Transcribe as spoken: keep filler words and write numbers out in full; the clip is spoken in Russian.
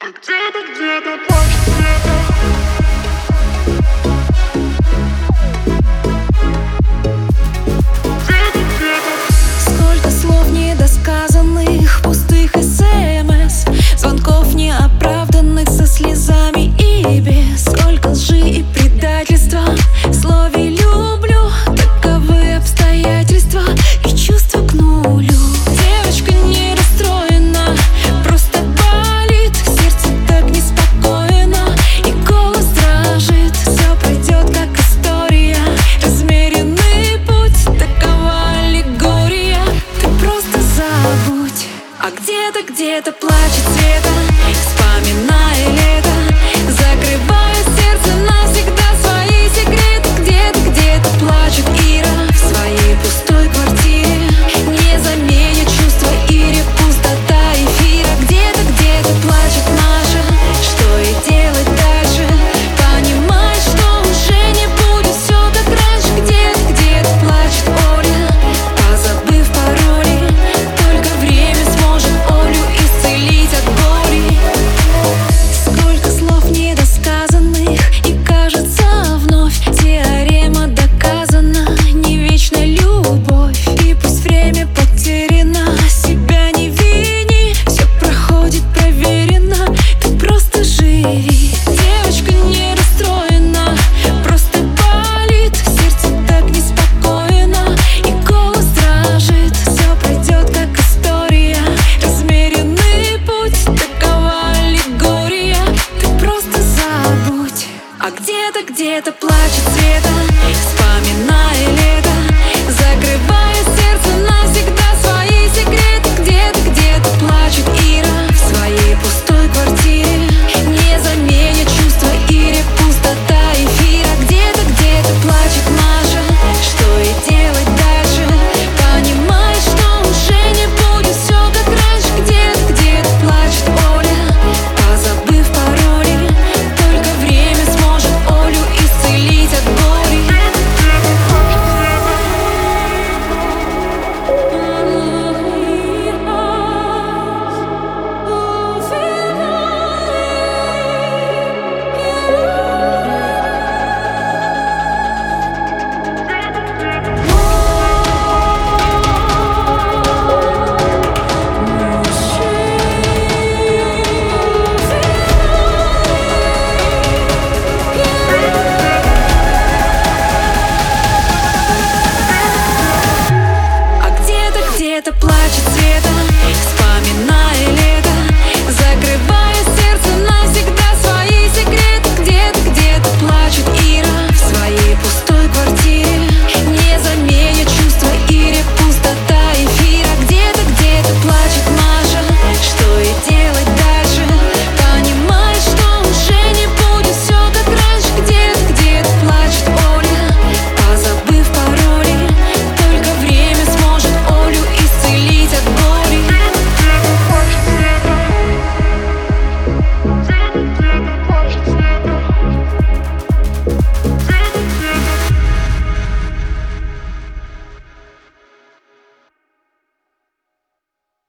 Где-то, где-то плачет где-то. Сколько слов недосказанных, пустых смс, звонков неоправданных со слезами и без. Сколько лжи и предательства в слове «люблю». Таковы обстоятельства и чувства к нулю. Девочка не расстроена, просто болит, сердце так неспокойно и голос дрожит. Все пройдет как история, размеренный путь, такова аллегория. Ты просто забудь. А где-то, где-то плачет Света, вспоминая лето, закрывая сердце навсегда свои секреты. Где-то, где-то плачет Ира в своей пустой квартире, не заменит чувства Ире пустота эфира. Где-то, где-то плачет Маша, что ей делать дальше, понимает, что уже не будет все как раньше. Где-то, где-то плачет Оля, позабыв пароли, только время сможет Олю исцелить от боли. Сколько слов недосказанных, и кажется вновь теорема доказана. Не вечна любовь, и пусть время потеряно, себя не вини, все проходит проверено. Ты просто живи. Девочка не расстроена, просто болит, сердце так неспокойно и голос дрожит. Все пройдет как история, размеренный путь, такова аллегория. Ты просто забудь. А где-то, где-то плачет